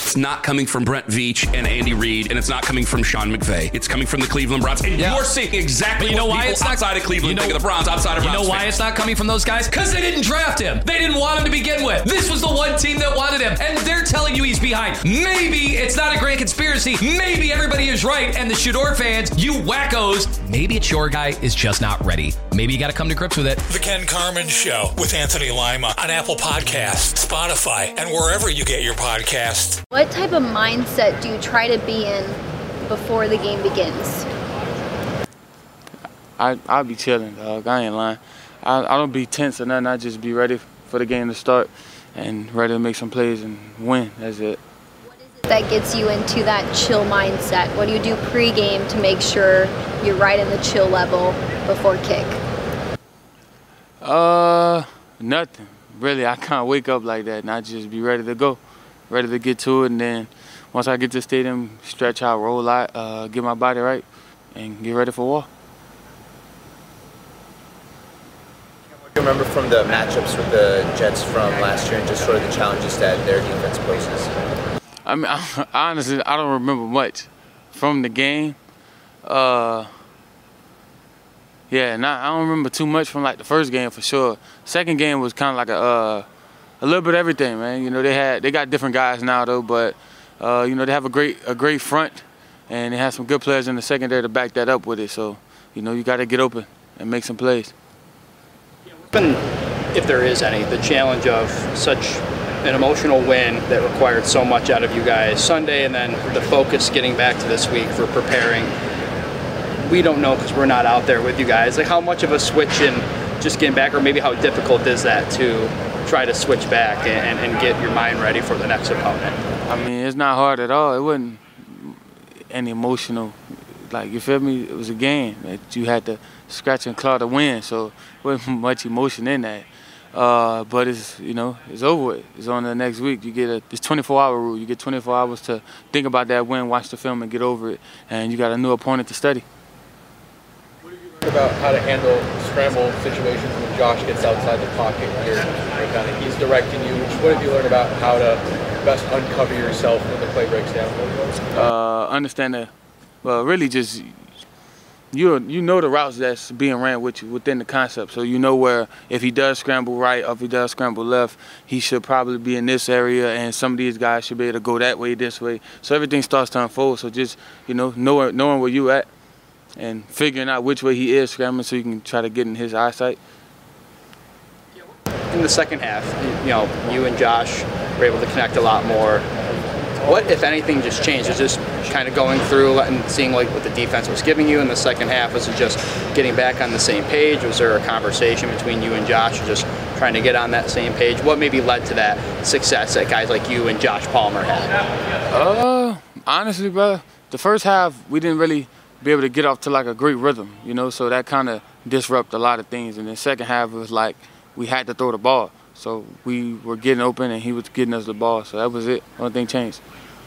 it's not coming from Brent Veach and Andy Reid, and it's not coming from Sean McVay. It's coming from the Cleveland Browns. And you're seeing exactly what people outside of Cleveland think of the Browns, outside of Browns. You know why it's not coming from those guys? Because they didn't draft him. They didn't want him to begin with. This was the one team that wanted him, and they're telling you he's behind. Maybe it's not a grand conspiracy. Maybe everybody is right, and the Shador fans, you wackos, maybe it's your guy is just not ready. Maybe you got to come to grips with it. The Ken Carman Show with Anthony Lima on Apple Podcasts, Spotify, and wherever you get your podcasts. What type of mindset do you try to be in before the game begins? I'll be chilling, dog. I ain't lying. I don't be tense or nothing. I just be ready for the game to start and ready to make some plays and win. That's it. What is it that gets you into that chill mindset? What do you do pregame to make sure you're right in the chill level before kick? Nothing. Really, I can't wake up like that and I just be ready to go, ready to get to it. And then once I get to the stadium, stretch out, roll out, get my body right, and get ready for war. What do you remember from the matchups with the Jets from last year and just sort of the challenges that their defense poses? I mean, honestly, I don't remember much from the game. Yeah, I don't remember too much from like the first game for sure. Second game was kind of like a little bit of everything, man. You know, they got different guys now though, but you know, they have a great front, and they have some good players in the secondary to back that up with it. So, you know, you got to get open and make some plays. If there is any, the challenge of such an emotional win that required so much out of you guys Sunday, and then the focus getting back to this week for preparing. We don't know because we're not out there with you guys. Like, how much of a switch in just getting back, or maybe how difficult is that to try to switch back and get your mind ready for the next opponent? I mean, it's not hard at all. It wasn't any emotional, like, you feel me? It was a game that you had to scratch and claw to win, so there wasn't much emotion in that. But it's, you know, it's over with. It's on the next week. You get this 24-hour rule. You get 24 hours to think about that win, watch the film, and get over it. And you got a new opponent to study. About how to handle scramble situations when Josh gets outside the pocket here. He's directing you. What have you learned about how to best uncover yourself when the play breaks down? Understand that. Well, really just you know the routes that's being ran with you within the concept. So you know where if he does scramble right or if he does scramble left, he should probably be in this area, and some of these guys should be able to go that way, this way. So everything starts to unfold. So just, you know, knowing where you at, and figuring out which way he is scrambling so you can try to get in his eyesight. In the second half, you know, you and Josh were able to connect a lot more. What, if anything, just changed? Was just kind of going through and seeing like what the defense was giving you in the second half? Was it just getting back on the same page? Was there a conversation between you and Josh, or just trying to get on that same page? What maybe led to that success that guys like you and Josh Palmer had? Honestly, bro, the first half we didn't really be able to get off to like a great rhythm, you know, so that kind of disrupted a lot of things. And the second half was like we had to throw the ball. So we were getting open and he was getting us the ball. So that was it. Only thing changed.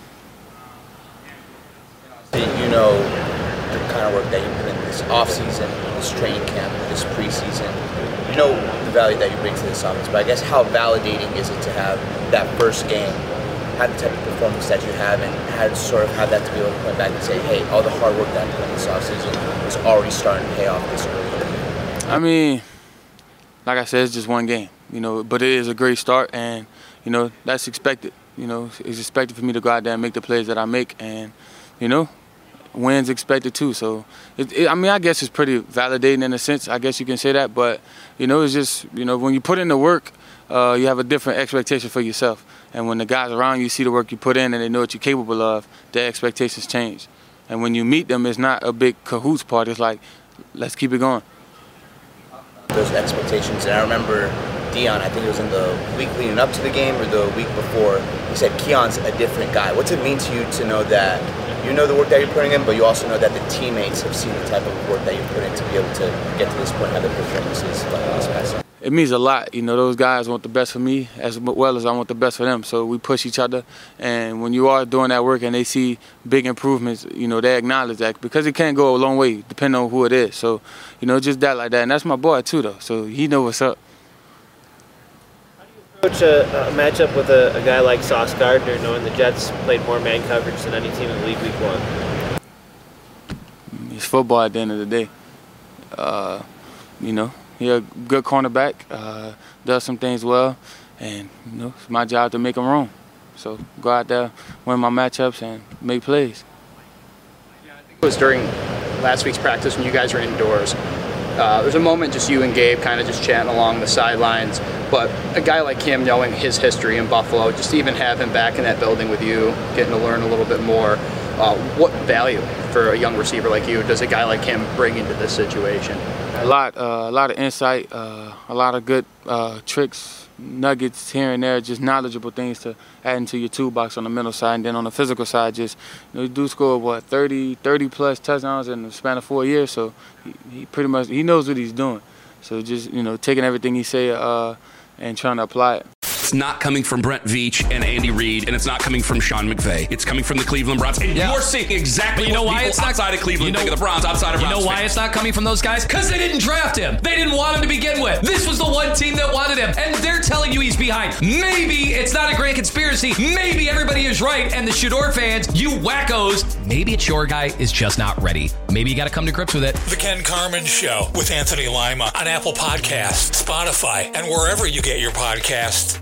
You know the kind of work that you put in this offseason, this training camp, this preseason. You know the value that you bring to this offense. But I guess how validating is it to have that first game, have the type of performance that you have, and have sort of have that to be able to point back and say, hey, all the hard work that I put in this offseason is already starting to pay off this early. I mean, like I said, it's just one game, you know, but it is a great start, and, you know, that's expected. You know, it's expected for me to go out there and make the plays that I make, and, you know, wins expected too. So, I mean, I guess it's pretty validating in a sense. I guess you can say that, but, you know, it's just, you know, when you put in the work, you have a different expectation for yourself. And when the guys around you see the work you put in and they know what you're capable of, their expectations change. And when you meet them, it's not a big cahoots part. It's like, let's keep it going. Those expectations, and I remember Dion, I think it was in the week leading up to the game or the week before, he said Keon's a different guy. What's it mean to you to know that you know the work that you're putting in, but you also know that the teammates have seen the type of work that you put in to be able to get to this point, have the performances like this past year? It means a lot. You know, those guys want the best for me as well as I want the best for them. So we push each other. And when you are doing that work and they see big improvements, you know, they acknowledge that because it can go a long way depending on who it is. So, you know, just that like that. And that's my boy too, though. So he knows what's up. Coach, a matchup with a guy like Sauce Gardner, knowing the Jets played more man coverage than any team in the league week 1? It's football at the end of the day. He's a good cornerback, does some things well, and it's my job to make him wrong. So go out there, win my matchups, and make plays. Yeah, I think it was during last week's practice when you guys were indoors. There's a moment just you and Gabe kind of just chatting along the sidelines, but a guy like him, knowing his history in Buffalo, just to even have him back in that building with you, getting to learn a little bit more, what value for a young receiver like you does a guy like him bring into this situation? A lot of insight, a lot of good tricks, nuggets here and there, just knowledgeable things to add into your toolbox on the mental side. And then on the physical side, just you do score 30 plus touchdowns in the span of 4 years. So he pretty much knows what he's doing. So just taking everything he say and trying to apply it. It's not coming from Brent Veach and Andy Reid, and it's not coming from Sean McVay. It's coming from the Cleveland Browns. And you're seeing exactly what people outside of Cleveland think of the Browns, outside of Browns. You know why it's not coming from those guys? Because they didn't draft him. They didn't want him to begin with. This was the one team that wanted him, and they're telling you he's behind. Maybe it's not a grand conspiracy. Maybe everybody is right, and the Shador fans, you wackos, maybe it's your guy is just not ready. Maybe you got to come to grips with it. The Ken Carman Show with Anthony Lima on Apple Podcasts, Spotify, and wherever you get your podcasts.